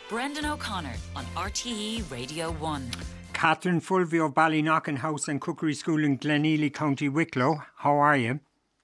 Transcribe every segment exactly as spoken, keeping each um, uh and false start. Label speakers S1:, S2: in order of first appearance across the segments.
S1: Brendan O'Connor on R T E Radio one.
S2: Catherine Fulvio of Ballyknockin House and Cookery School in Glenealy, County Wicklow. How are you?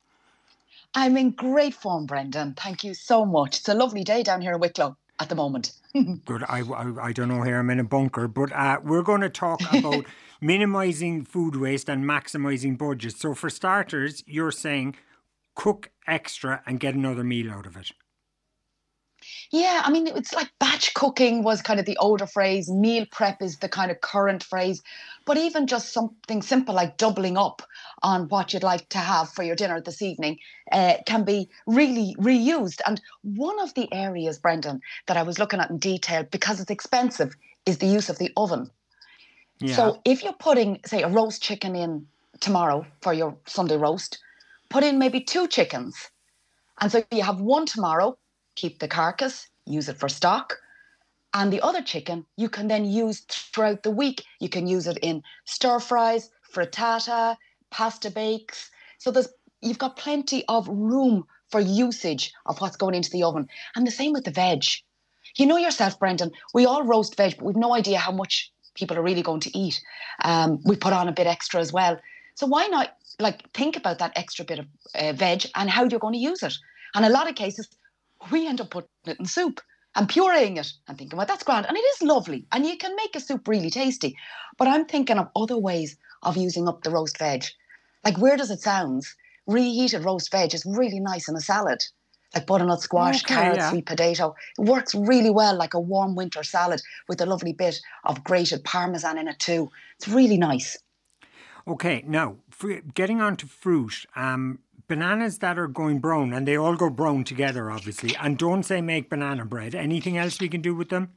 S3: I'm in great form, Brendan. Thank you so much. It's a lovely day down here in Wicklow at the moment.
S2: Good. I, I, I don't know here. I'm in a bunker. But uh, we're going to talk about minimising food waste and maximising budgets. So for starters, you're saying cook extra and get another meal out of it.
S3: Yeah, I mean, it's like batch cooking was kind of the older phrase. Meal prep is the kind of current phrase. But even just something simple like doubling up on what you'd like to have for your dinner this evening uh, can be really reused. And one of the areas, Brendan, that I was looking at in detail, because it's expensive, is the use of the oven. Yeah. So if you're putting, say, a roast chicken in tomorrow for your Sunday roast, put in maybe two chickens. And so you have one tomorrow, keep the carcass, use it for stock. And the other chicken you can then use throughout the week. You can use it in stir fries, frittata, pasta bakes. So there's you've got plenty of room for usage of what's going into the oven. And the same with the veg. You know yourself, Brendan, we all roast veg, but we've no idea how much people are really going to eat. Um, we put on a bit extra as well. So why not like think about that extra bit of uh, veg and how you're going to use it? And a lot of cases, we end up putting it in soup and pureeing it and thinking, well, that's grand. And it is lovely. And you can make a soup really tasty. But I'm thinking of other ways of using up the roast veg. Like, weird as it sounds, reheated roast veg is really nice in a salad. Like butternut squash,
S2: okay,
S3: carrot,
S2: yeah.
S3: sweet potato. It works really well like a warm winter salad with a lovely bit of grated parmesan in it too. It's really nice.
S2: Okay, now, getting on to fruit, um, bananas that are going brown, and they all go brown together, obviously, and don't say make banana bread. Anything else we can do with them?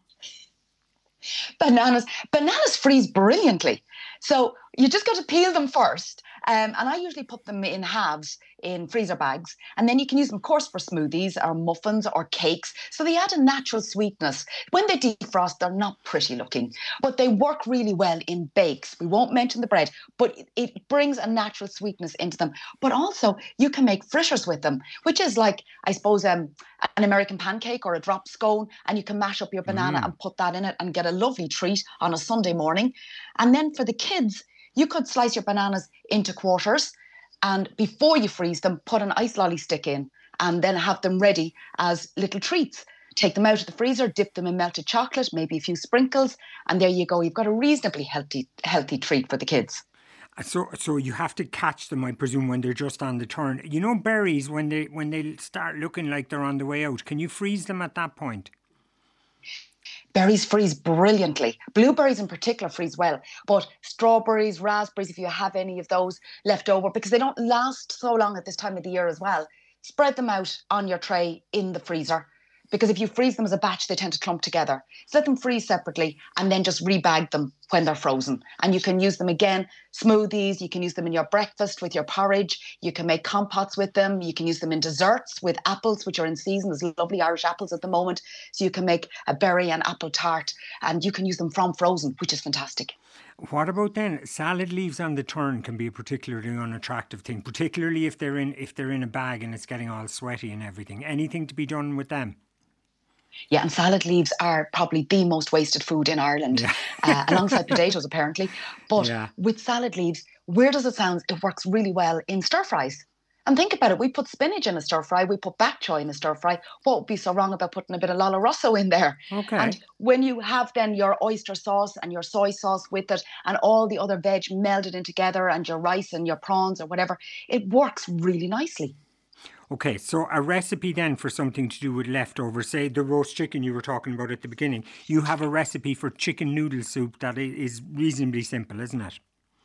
S3: Bananas. Bananas freeze brilliantly. So you just got to peel them first. Um, and I usually put them in halves in freezer bags. And then you can use them, of course, for smoothies or muffins or cakes. So they add a natural sweetness. When they defrost, they're not pretty looking, but they work really well in bakes. We won't mention the bread, but it, it brings a natural sweetness into them. But also you can make fritters with them, which is like, I suppose, um, an American pancake or a drop scone. And you can mash up your banana mm. and put that in it and get a lovely treat on a Sunday morning. And then for the kids, you could slice your bananas into quarters and before you freeze them, put an ice lolly stick in and then have them ready as little treats. Take them out of the freezer, dip them in melted chocolate, maybe a few sprinkles, and there you go. You've got a reasonably healthy healthy treat for the kids.
S2: So so you have to catch them, I presume, when they're just on the turn. You know berries, when they when they start looking like they're on the way out, can you freeze them at that point?
S3: Berries freeze brilliantly. Blueberries in particular freeze well. But strawberries, raspberries, if you have any of those left over, because they don't last so long at this time of the year as well, spread them out on your tray in the freezer. Because if you freeze them as a batch, they tend to clump together. So let them freeze separately and then just rebag them when they're frozen. And you can use them again, smoothies, you can use them in your breakfast with your porridge, you can make compots with them, you can use them in desserts with apples, which are in season. There's lovely Irish apples at the moment. So you can make a berry and apple tart and you can use them from frozen, which is fantastic.
S2: What about then? Salad leaves on the turn can be a particularly unattractive thing, particularly if they're in if they're in a bag and it's getting all sweaty and everything. Anything to be done with them?
S3: Yeah, and salad leaves are probably the most wasted food in Ireland, yeah. uh, alongside potatoes, apparently. But yeah. with salad leaves, weird as it sounds, it works really well in stir fries. And think about it, we put spinach in a stir fry, we put bok choy in a stir fry. What would be so wrong about putting a bit of Lala Rosso in there?
S2: Okay.
S3: And when you have then your oyster sauce and your soy sauce with it and all the other veg melded in together and your rice and your prawns or whatever, it works really nicely.
S2: Okay, so a recipe then for something to do with leftovers, say the roast chicken you were talking about at the beginning. You have a recipe for chicken noodle soup that is reasonably simple, isn't it?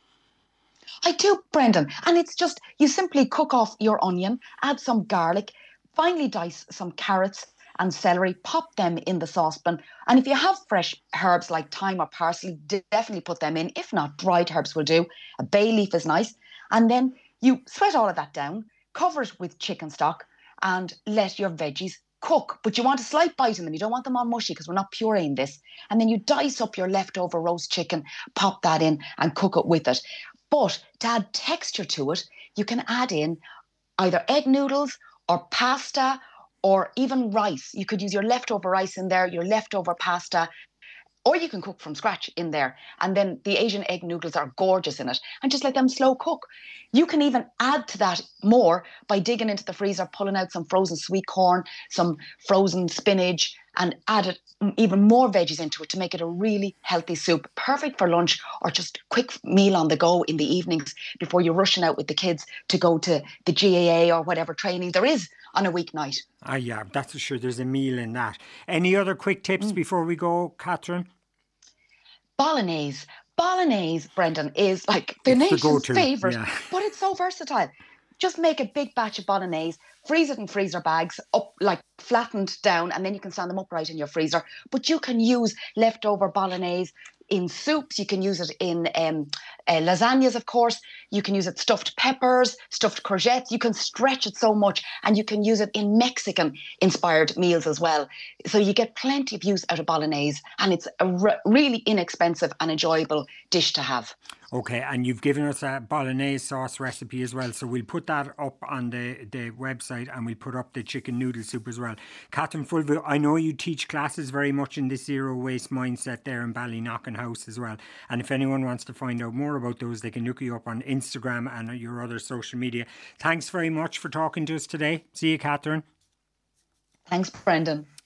S3: I do, Brendan. And it's just, you simply cook off your onion, add some garlic, finely dice some carrots and celery, pop them in the saucepan. And if you have fresh herbs like thyme or parsley, definitely put them in. If not, dried herbs will do. A bay leaf is nice. And then you sweat all of that down, cover it with chicken stock and let your veggies cook. But you want a slight bite in them. You don't want them all mushy because we're not pureeing this. And then you dice up your leftover roast chicken, pop that in and cook it with it. But to add texture to it, you can add in either egg noodles or pasta or even rice. You could use your leftover rice in there, your leftover pasta, or you can cook from scratch in there. And then the Asian egg noodles are gorgeous in it. And just let them slow cook. You can even add to that more by digging into the freezer, pulling out some frozen sweet corn, some frozen spinach, and add it, even more veggies into it to make it a really healthy soup. Perfect for lunch or just a quick meal on the go in the evenings before you're rushing out with the kids to go to the G A A or whatever training there is on a weeknight.
S2: Ah, yeah, that's for sure. There's a meal in that. Any other quick tips mm. before we go, Catherine?
S3: Bolognese. Bolognese, Brendan, is like the
S2: it's
S3: nation's
S2: the
S3: favourite,
S2: yeah.
S3: but it's so versatile. Just make a big batch of bolognese, freeze it in freezer bags, up like flattened down, and then you can stand them upright in your freezer. But you can use leftover bolognese in soups. You can use it in um, uh, lasagnas, of course. You can use it stuffed peppers, stuffed courgettes. You can stretch it so much, and you can use it in Mexican-inspired meals as well. So you get plenty of use out of bolognese, and it's a re- really inexpensive and enjoyable dish to have.
S2: Okay, and you've given us a bolognese sauce recipe as well, so we'll put that up on the, the website, and we'll put up the chicken noodle soup as well. Catherine Fulvio, I know you teach classes very much in this zero waste mindset there in Ballyknocken House as well, and if anyone wants to find out more about those, they can look you up on Instagram and your other social media. Thanks very much for talking to us today. See you, Catherine.
S3: Thanks, Brendan.